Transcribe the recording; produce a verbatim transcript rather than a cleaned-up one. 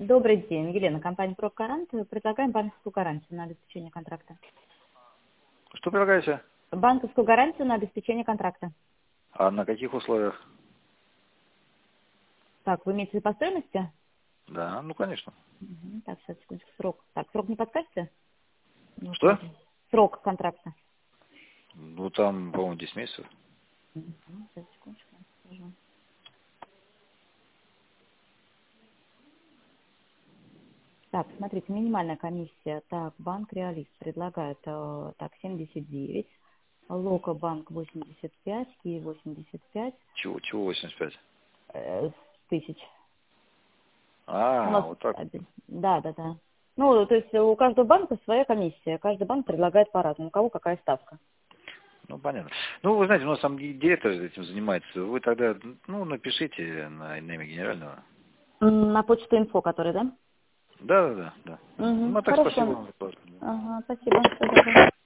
Добрый день, Елена, компания ProGaranт. Предлагаем банковскую гарантию на обеспечение контракта. Что предлагаете? Банковскую гарантию на обеспечение контракта. А на каких условиях? Так, вы имеете в виду по стоимости? Да, ну конечно. Мгм. Так, сейчас, секундочку, срок. Так, срок не подскажете? Не Что? указан. Срок контракта. Ну там, по-моему, десять месяцев. Мгм. Сейчас, секундочку, я скажу. Так, смотрите, минимальная комиссия. Так, банк Реалист предлагает э, так, семьдесят девять, Лока банк восемьдесят пять, Киев восемьдесят пять Чего, чего восемьдесят пять? э, тысяч. У А, нас вот так. один. Да, да, да. Ну, то есть у каждого банка своя комиссия. Каждый банк предлагает по-разному. У кого какая ставка. Ну, понятно. Ну, вы знаете, у нас там директор этим занимается. Вы тогда, ну, напишите на имя генерального. М, На почту инфо, который, да? Да, да, да, да. Угу. Ну, а так спасибо Хорошо. вам за вопрос. Ага, спасибо. Всего доброго.